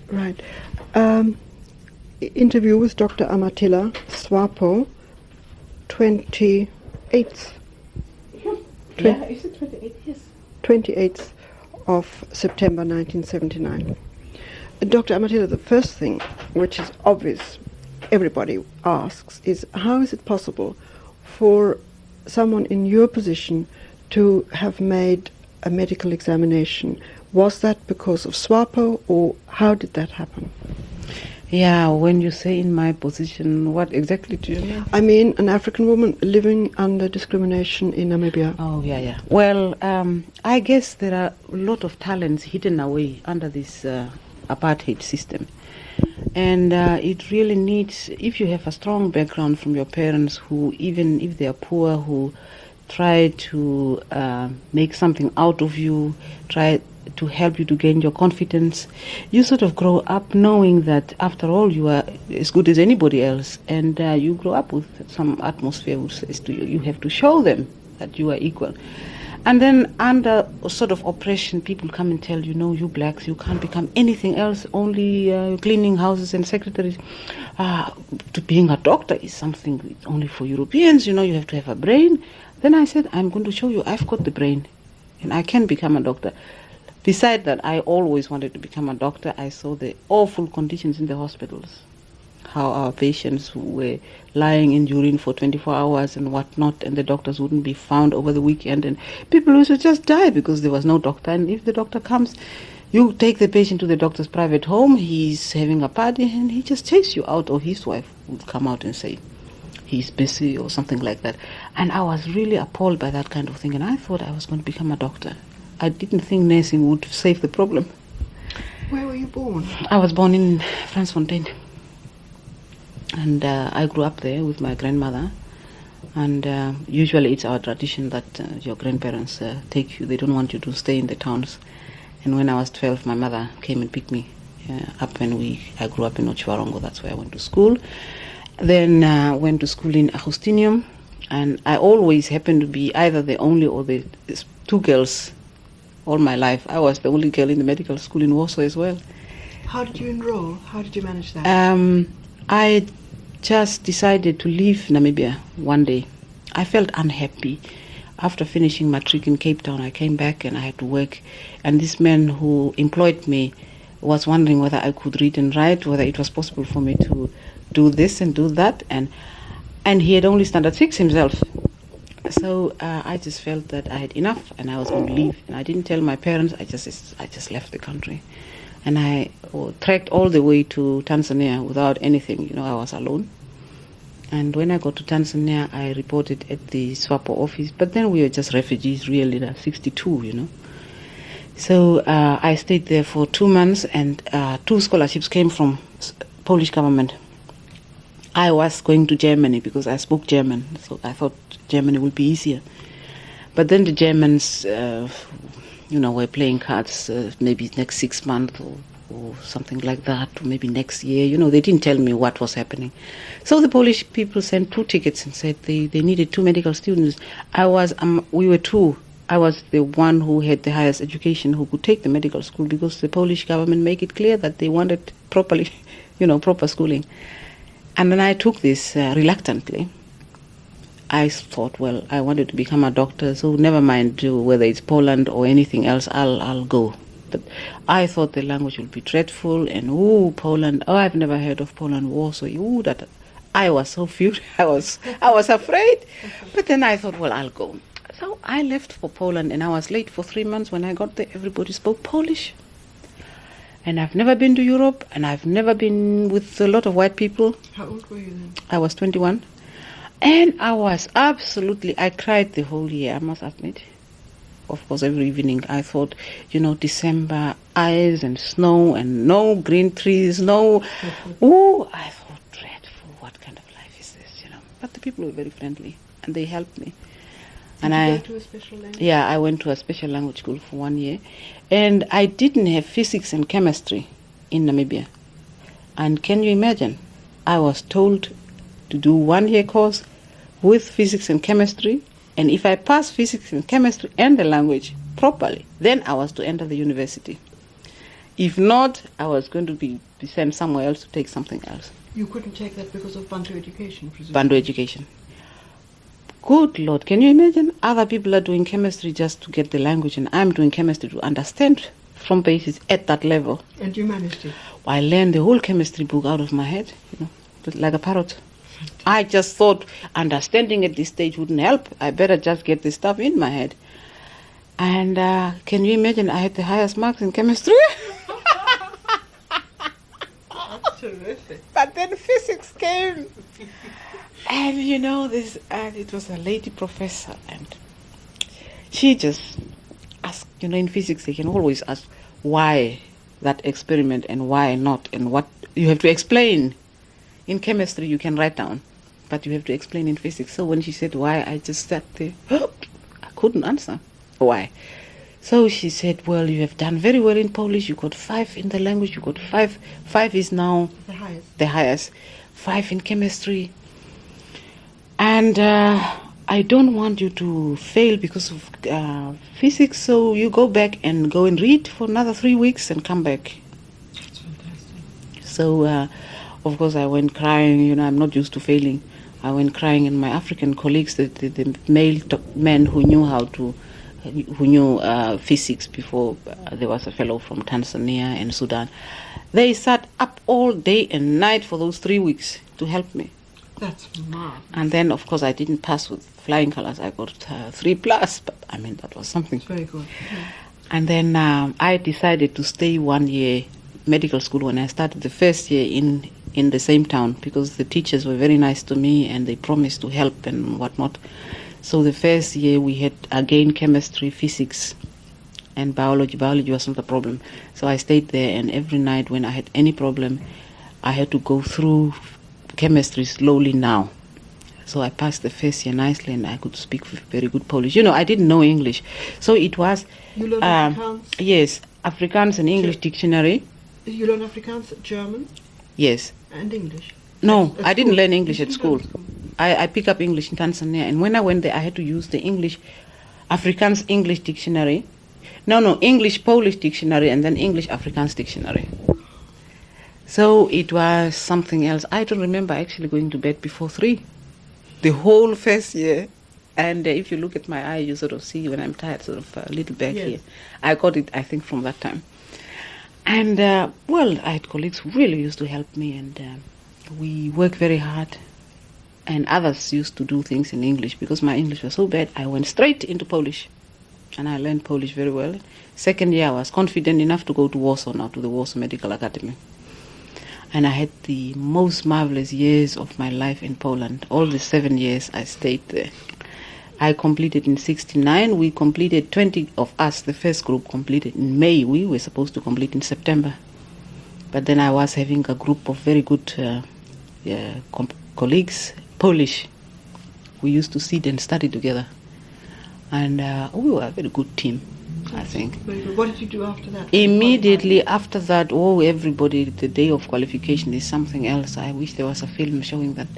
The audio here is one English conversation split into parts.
Right. Um, Interview with Dr. Amatilla Swapo, 28th. Yeah, is it 28? Yes. 28th of September 1979. Dr. Amatilla, the first thing, which is obvious, everybody asks, is how is it possible for someone in your position to have made a medical examination? Was that because of SWAPO, or how did that happen? Yeah, when you say in my position, what exactly do you mean? I mean, an African woman living under discrimination in Namibia. Oh, yeah. Well, I guess there are a lot of talents hidden away under this apartheid system. And it really needs, if you have a strong background from your parents who, even if they are poor, who try to make something out of you, try to help you to gain your confidence, you sort of grow up knowing that after all you are as good as anybody else, and you grow up with some atmosphere which says to you, you have to show them that you are equal. And then under sort of oppression, people come and tell you, no, you blacks, you can't become anything else, only cleaning houses and secretaries. To being a doctor is something only for Europeans, you have to have a brain. Then I said, I'm going to show you I've got the brain and I can become a doctor. Beside that, I always wanted to become a doctor. I saw the awful conditions in the hospitals, how our patients who were lying in urine for 24 hours and whatnot, and the doctors wouldn't be found over the weekend, and people used to just die because there was no doctor. And if the doctor comes, you take the patient to the doctor's private home, he's having a party, and he just takes you out, or his wife would come out and say he's busy or something like that. And I was really appalled by that kind of thing, and I thought I was going to become a doctor. I didn't think nursing would save the problem. Where were you born? I was born in Fransfontein. And I grew up there with my grandmother. And usually it's our tradition that your grandparents take you. They don't want you to stay in the towns. And when I was 12, my mother came and picked me up, and I grew up in Otjiwarongo. That's where I went to school. Then went to school in Agustinium. And I always happened to be either the only or the two girls all my life. I was the only girl in the medical school in Warsaw as well. How did you enroll? How did you manage that? I just decided to leave Namibia one day. I felt unhappy. After finishing matric in Cape Town, I came back and I had to work. And this man who employed me was wondering whether I could read and write, whether it was possible for me to do this and do that. And he had only standard 6 himself. So I just felt that I had enough and I was going to leave. And I didn't tell my parents. I just left the country. And I trekked all the way to Tanzania without anything. I was alone. And when I got to Tanzania, I reported at the SWAPO office. But then we were just refugees, really, 62, So I stayed there for 2 months, and 2 scholarships came from Polish government. I was going to Germany because I spoke German, so I thought Germany would be easier. But then the Germans, were playing cards, maybe next 6 months or something like that, or maybe next year. They didn't tell me what was happening. So the Polish people sent 2 tickets and said they needed 2 medical students. We were 2. I was the one who had the highest education who could take the medical school because the Polish government made it clear that they wanted proper schooling. And then I took this reluctantly. I thought, well, I wanted to become a doctor, so never mind whether it's Poland or anything else, I'll go. But I thought the language would be dreadful, and Poland, I've never heard of Poland, Warsaw, that. I was so furious, I was afraid. But then I thought, well, I'll go. So I left for Poland, and I was late for 3 months. When I got there, everybody spoke Polish. And I've never been to Europe, and I've never been with a lot of white people. How old were you then? I was 21. And I was I cried the whole year, I must admit. Of course, every evening I thought, December, ice and snow and no green trees, no. I thought, dreadful, what kind of life is this, But the people were very friendly, and they helped me. Did you go to a special language? Yeah, I went to a special language school for 1 year. And I didn't have physics and chemistry in Namibia. And can you imagine? I was told to do 1 year course with physics and chemistry. And if I passed physics and chemistry and the language properly, then I was to enter the university. If not, I was going to be sent somewhere else to take something else. You couldn't take that because of Bantu education, presumably? Bantu education. Good Lord, can you imagine? Other people are doing chemistry just to get the language, and I'm doing chemistry to understand from basis at that level. And you managed it? I learned the whole chemistry book out of my head, like a parrot. I just thought understanding at this stage wouldn't help. I better just get the stuff in my head. And can you imagine, I had the highest marks in chemistry? That's terrific. But then physics came. And it was a lady professor, and she just asked, in physics they can always ask why that experiment and why not, and what you have to explain. In chemistry you can write down, but you have to explain in physics. So when she said why, I just sat there. I couldn't answer why. So she said, well, you have done very well in Polish, you got 5 in the language, you got 5. 5 is now the highest. 5 in chemistry. And I don't want you to fail because of physics, so you go back and go and read for another 3 weeks and come back. That's fantastic. So, of course, I went crying. I'm not used to failing. I went crying, and my African colleagues, the male men who knew physics before, there was a fellow from Tanzania and Sudan. They sat up all day and night for those 3 weeks to help me. That's mad. And then, of course, I didn't pass with flying colors. I got 3+, but that was something. Very good. Yeah. And then I decided to stay 1 year medical school when I started the first year in the same town, because the teachers were very nice to me and they promised to help and whatnot. So the first year we had again chemistry, physics, and biology. Biology was not a problem. So I stayed there, and every night when I had any problem, I had to go through chemistry slowly now. So I passed the first year nicely, and I could speak very good Polish. I didn't know English. So it was... You learned Afrikaans? Yes, Afrikaans and English dictionary. You learn Afrikaans, German? Yes. And English? No, At I didn't school? learn English You at didn't school. learn I picked up English in Tanzania, and when I went there, I had to use the English, Afrikaans English dictionary. No, English Polish dictionary, and then English Afrikaans dictionary. So it was something else. I don't remember actually going to bed before 3, the whole first year. And if you look at my eye, you sort of see when I'm tired, sort of a little back Yes. here. I got it, I think, from that time. And, I had colleagues who really used to help me, and we worked very hard. And others used to do things in English. Because my English was so bad, I went straight into Polish. And I learned Polish very well. Second year, I was confident enough to go to Warsaw now, to the Warsaw Medical Academy. And I had the most marvelous years of my life in Poland. All the 7 years I stayed there. I completed in 1969. We completed, 20 of us, the first group completed in May. We were supposed to complete in September. But then I was having a group of very good colleagues, Polish. We used to sit and study together. And we were a very good team, I think. Very good. What did you do after that? Immediately after that, everybody, the day of qualification is something else. I wish there was a film showing that.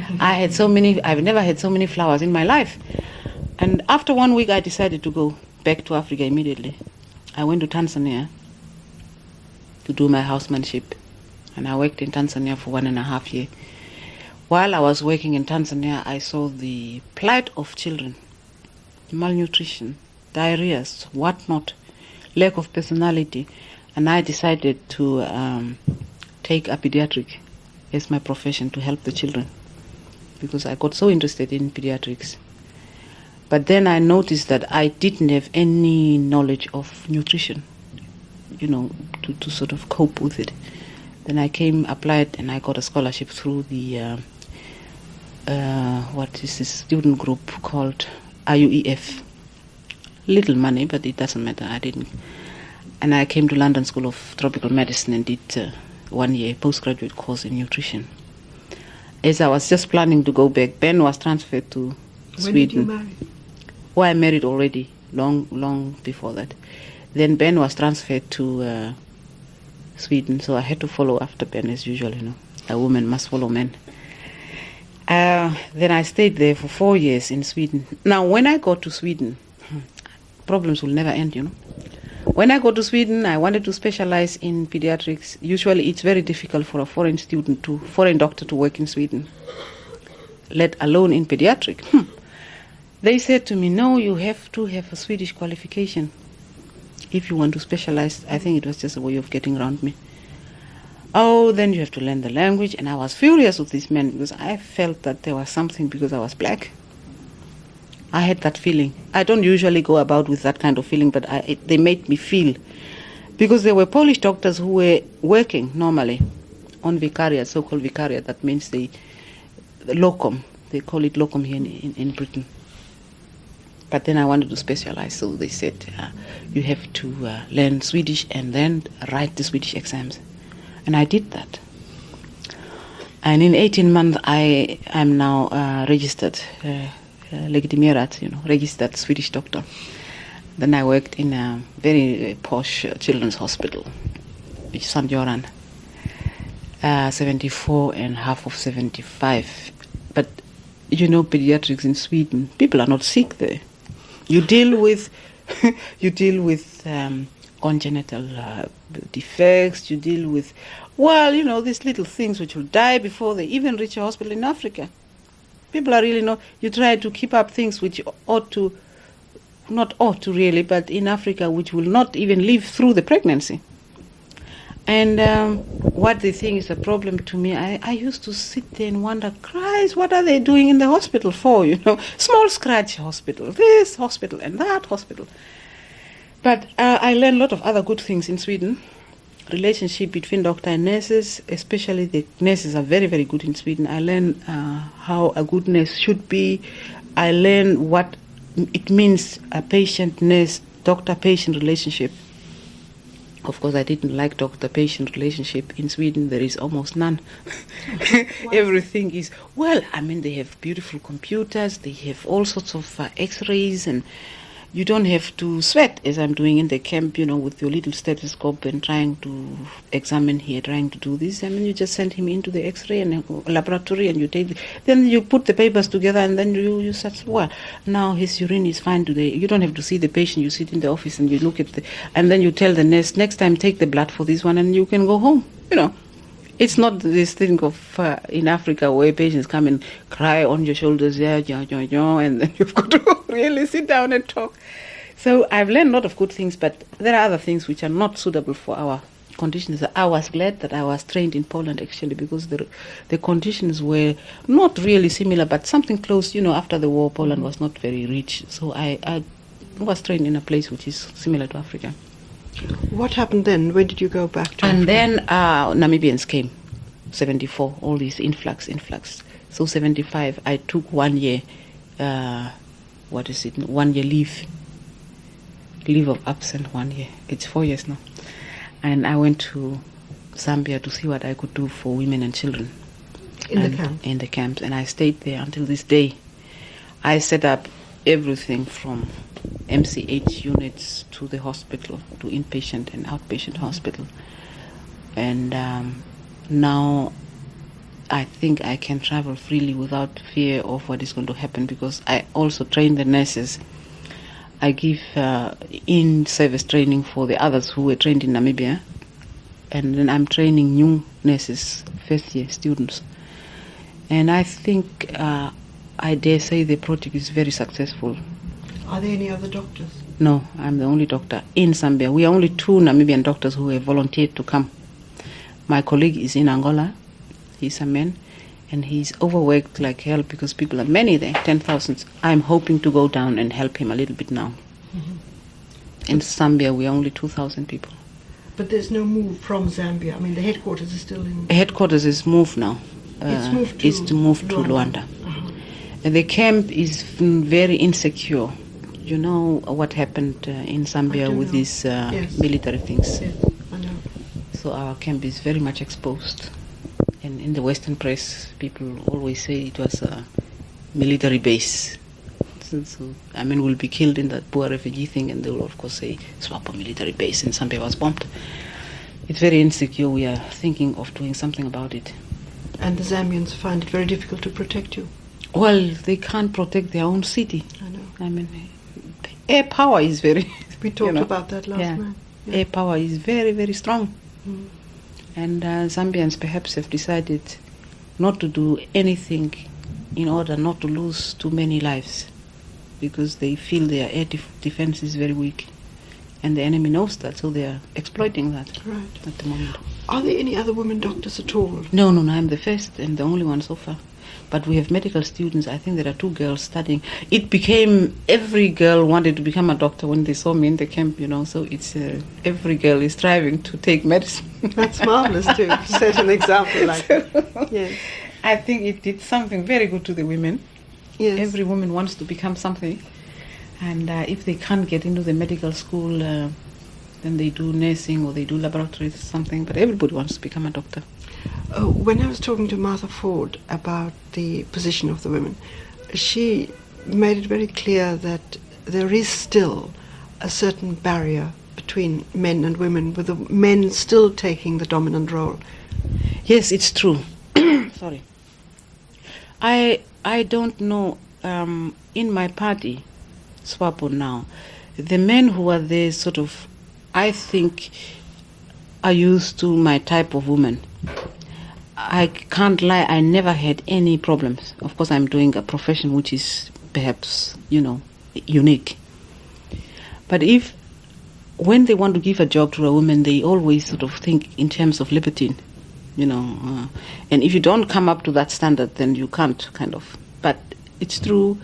I've never had so many flowers in my life. And after 1 week, I decided to go back to Africa immediately. I went to Tanzania to do my housemanship. And I worked in Tanzania for 1.5 years. While I was working in Tanzania, I saw the plight of children, malnutrition, diarrheas, whatnot, lack of personality, and I decided to take a pediatric as my profession to help the children, because I got so interested in pediatrics. But then I noticed that I didn't have any knowledge of nutrition, to sort of cope with it. Then I applied, and I got a scholarship through the student group called IUEF. Little money, but it doesn't matter. I didn't. And I came to London School of Tropical Medicine and did 1 year postgraduate course in nutrition. As I was just planning to go back, Ben was transferred to Sweden. When did you marry? I married already, long before that. Then Ben was transferred to Sweden, so I had to follow after Ben as usual, A woman must follow men. Then I stayed there for 4 years in Sweden. Now, when I got to Sweden, problems will never end, When I go to Sweden, I wanted to specialize in pediatrics. Usually it's very difficult for a foreign doctor to work in Sweden, let alone in pediatric. They said to me, no, you have to have a Swedish qualification if you want to specialize. I think it was just a way of getting around me. Oh, then you have to learn the language. And I was furious with these men because I felt that there was something because I was black. I had that feeling. I don't usually go about with that kind of feeling, but they made me feel. Because there were Polish doctors who were working normally on vicariat, so-called vicariat. That means the locum. They call it locum here in Britain. But then I wanted to specialize, so they said, you have to learn Swedish and then write the Swedish exams. And I did that. And in 18 months, I am now registered, legitimerat, registered Swedish doctor. Then I worked in a very posh children's hospital, which is St. Göran, 74 and half of 75. But pediatrics in Sweden, people are not sick there. You deal with congenital defects, you deal with, these little things which will die before they even reach a hospital in Africa. People are really not, you try to keep up things which not ought to really, but in Africa which will not even live through the pregnancy. And what they think is a problem to me, I used to sit there and wonder, Christ, what are they doing in the hospital for, Small scratch hospital, this hospital and that hospital. But I learned a lot of other good things in Sweden. Relationship between doctor and nurses, especially the nurses are very, very good in Sweden. I learned how a good nurse should be. I learned what it means, a patient-nurse, doctor-patient relationship. Of course, I didn't like doctor-patient relationship. In Sweden, there is almost none. Everything is, they have beautiful computers, they have all sorts of x-rays, and you don't have to sweat, as I'm doing in the camp, with your little stethoscope and trying to examine here, trying to do this. You just send him into the x-ray and laboratory, and then you put the papers together, and then you say, now his urine is fine today. You don't have to see the patient. You sit in the office and you look at and then you tell the nurse, next time take the blood for this one, and you can go home. It's not this thing of in Africa where patients come and cry on your shoulders, and then you've got to really sit down and talk. So I've learned a lot of good things, but there are other things which are not suitable for our conditions. I was glad that I was trained in Poland, actually, because the conditions were not really similar, but something close. After the war, Poland was not very rich. So I was trained in a place which is similar to Africa. What happened then? When did you go back to And Africa? then Namibians came, 74, all these influx. So 75, I took 1 year, 1 year leave of absence 1 year. It's 4 years now. And I went to Zambia to see what I could do for women and children. In the camps. And I stayed there until this day. I set up everything from MCH units to the hospital, to inpatient and outpatient hospital. And now I think I can travel freely without fear of what is going to happen, because I also train the nurses. I give in-service training for the others who were trained in Namibia. And then I'm training new nurses, first-year students. And I think, I dare say the project is very successful. Are there any other doctors? No, I'm the only doctor in Zambia. We are only 2 Namibian doctors who have volunteered to come. My colleague is in Angola. He's a man, and he's overworked like hell because people are many there, 10,000. I'm hoping to go down and help him a little bit now. Mm-hmm. In Zambia, we are only 2,000 people. But there's no move from Zambia. The headquarters is still in... Headquarters is moved now. It's to move to Luanda. Uh-huh. And the camp is very insecure. You know what happened in Zambia with these military things. Yes, I know. So our camp is very much exposed. And in the Western press, people always say it was a military base. So we'll be killed in that poor refugee thing, and they will, of course, say, swap a military base, and Zambia was bombed. It's very insecure. We are thinking of doing something about it. And the Zambians find it very difficult to protect you. Well, they can't protect their own city. I know. Air power is very... We talked about that last night. Air power is very, very strong. Mm. And Zambians perhaps have decided not to do anything in order not to lose too many lives, because they feel their air defense is very weak. And the enemy knows that, so they are exploiting that at the moment. Are there any other women doctors at all? No, I'm the first and the only one so far. But we have medical students. I think there are 2 girls studying. It became, every girl wanted to become a doctor when they saw me in the camp, so it's every girl is striving to take medicine. That's marvelous to set an example like that. Yes. I think it did something very good to the women. Yes. Every woman wants to become something. And if they can't get into the medical school, then they do nursing or they do laboratories or something. But everybody wants to become a doctor. When I was talking to Martha Ford about the position of the women, she made it very clear that there is still a certain barrier between men and women, with the men still taking the dominant role. Yes, it's true. Sorry. I don't know, in my party, SWAPO now, the men who are there sort of, I think, are used to my type of woman. I can't lie, I never had any problems. Of course, I'm doing a profession which is perhaps, unique. But when they want to give a job to a woman, they always sort of think in terms of libertine, and if you don't come up to that standard, then you can't, kind of. But it's true,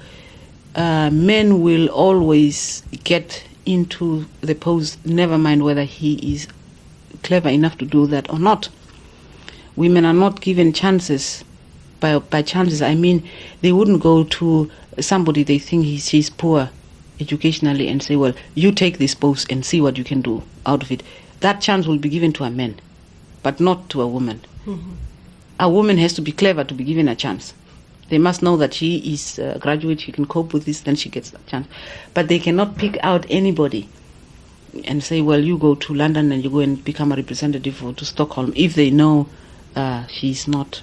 men will always get into the post, never mind whether he is clever enough to do that or not. Women are not given chances. By chances, I mean they wouldn't go to somebody they think she's poor educationally and say, well, you take this post and see what you can do out of it. That chance will be given to a man, but not to a woman. Mm-hmm. A woman has to be clever to be given a chance. They must know that she is a graduate, she can cope with this, then she gets that chance. But they cannot pick out anybody and say, well, you go to London and you go and become a representative or to Stockholm, if they know she's not,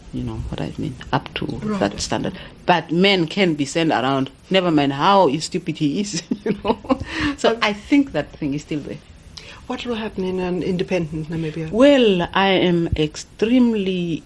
up to that standard. But men can be sent around, never mind how stupid he is, So I think that thing is still there. What will happen in an independent Namibia? Well, I am extremely,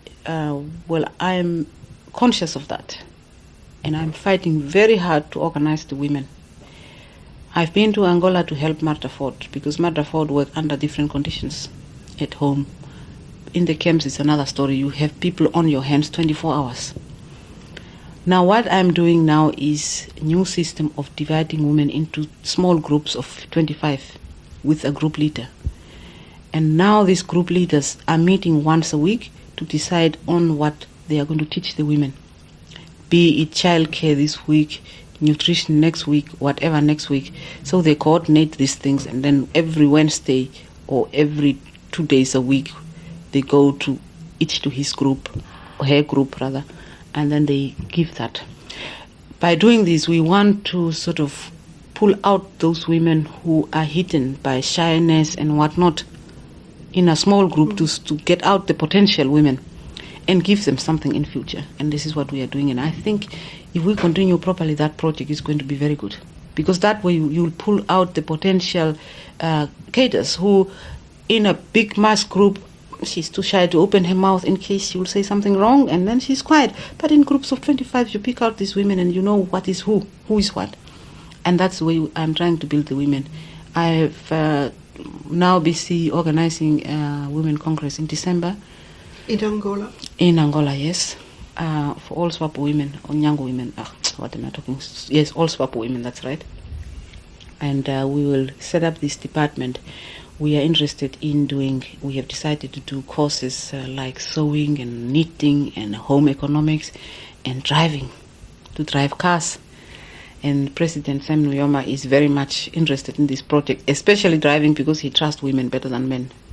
I'm conscious of that. And I'm fighting very hard to organize the women. I've been to Angola to help Martha Ford, because Martha Ford worked under different conditions at home. In the camps, it's another story. You have people on your hands 24 hours. Now, what I'm doing now is a new system of dividing women into small groups of 25 with a group leader. And now these group leaders are meeting once a week to decide on what they are going to teach the women. Be it childcare this week, nutrition next week, whatever next week. So they coordinate these things, and then every Wednesday or every 2 days a week, they go to each to his group, or her group rather, and then they give that. By doing this, we want to sort of pull out those women who are hidden by shyness and whatnot in a small group to get out the potential women and give them something in future. And this is what we are doing. And I think if we continue properly, that project is going to be very good. Because that way you'll pull out the potential cadres who, in a big mass group, she's too shy to open her mouth in case she will say something wrong, and then she's quiet. But in groups of 25, you pick out these women and you know what is who is what. And that's the way I'm trying to build the women. I've now busy organizing a Women Congress in December. In Angola? In Angola, yes. For all SWAPO women, or Nyango women. What am I talking? Yes, all SWAPO women, that's right. And we will set up this department. We are interested in we have decided to do courses like sewing and knitting and home economics and driving, to drive cars. And President Sam Nujoma is very much interested in this project, especially driving, because he trusts women better than men.